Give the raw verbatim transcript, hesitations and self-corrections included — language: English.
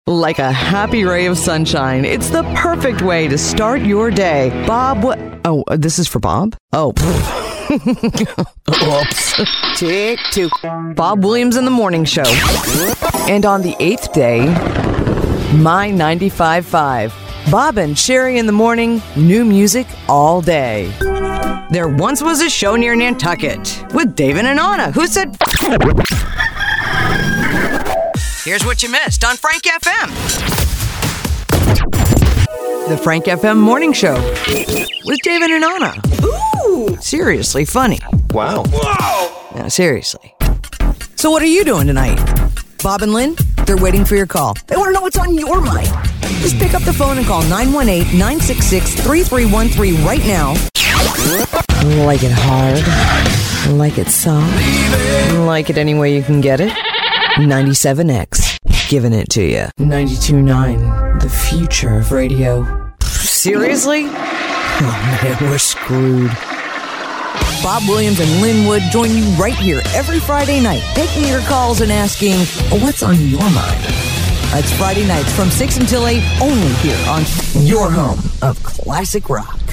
Like a happy ray of sunshine, it's the perfect way to start your day. Bob, what? Oh, this is for Bob? Oh, oops. Tick two. Bob Williams in the Morning Show. And on the eighth day, My ninety-five point five. Bob and Sherry in the morning, new music all day. There once was a show near Nantucket with David and Anna, who said... Here's what you missed on Frank F M. The Frank F M Morning Show with David and Anna. Ooh! Seriously funny. Wow. Whoa! Yeah, seriously. So what are you doing tonight? Bob and Lynn, they're waiting for your call. They want to know what's on your mind. Just pick up the phone and call nine one eight, nine six six, three three one three right now. Like it hard. Like it soft. Like it any way you can get it. ninety-seven X. Giving it to you. ninety-two point nine. The future of radio. Seriously? Oh man, we're screwed. Bob Williams and Lynn Wood join you right here every Friday night, taking your calls and asking, what's on your mind? It's Friday nights from six until eight, only here on your home of classic rock.